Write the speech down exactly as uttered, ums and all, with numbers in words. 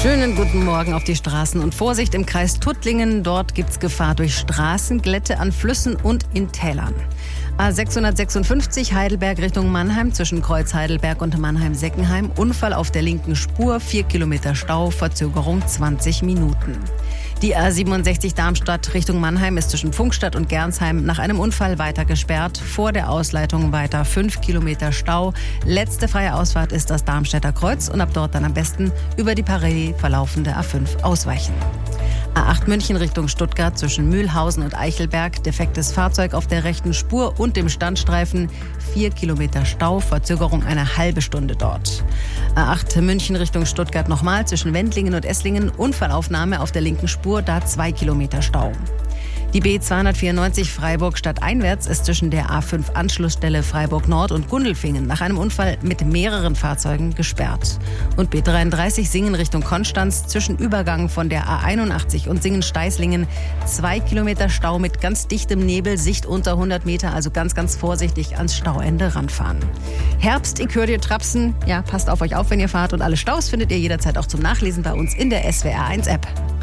Schönen guten Morgen auf die Straßen und Vorsicht im Kreis Tuttlingen. Dort gibt's Gefahr durch Straßenglätte an Flüssen und in Tälern. A sechshundertsechsundfünfzig Heidelberg Richtung Mannheim zwischen Kreuz Heidelberg und Mannheim-Seckenheim. Unfall auf der linken Spur, vier Kilometer Stau, Verzögerung zwanzig Minuten. Die A siebenundsechzig Darmstadt Richtung Mannheim ist zwischen Pfungstadt und Gernsheim nach einem Unfall weiter gesperrt. Vor der Ausleitung weiter fünf Kilometer Stau. Letzte freie Ausfahrt ist das Darmstädter Kreuz und ab dort dann am besten über die parallel verlaufende A fünf ausweichen. A acht München Richtung Stuttgart zwischen Mühlhausen und Eichelberg. Defektes Fahrzeug auf der rechten Spur und dem Standstreifen. Vier Kilometer Stau, Verzögerung eine halbe Stunde dort. A acht München Richtung Stuttgart nochmal zwischen Wendlingen und Esslingen. Unfallaufnahme auf der linken Spur, da zwei Kilometer Stau. Die B zweihundertvierundneunzig Freiburg stadteinwärts ist zwischen der A fünf Anschlussstelle Freiburg Nord und Gundelfingen nach einem Unfall mit mehreren Fahrzeugen gesperrt. Und B dreiunddreißig Singen Richtung Konstanz zwischen Übergang von der A einundachtzig und Singen-Steißlingen. Zwei Kilometer Stau mit ganz dichtem Nebel, Sicht unter hundert Meter, also ganz, ganz vorsichtig ans Stauende ranfahren. Herbst, ich höre dir trapsen. Ja, passt auf euch auf, wenn ihr fahrt. Und alle Staus findet ihr jederzeit auch zum Nachlesen bei uns in der S W R eins App.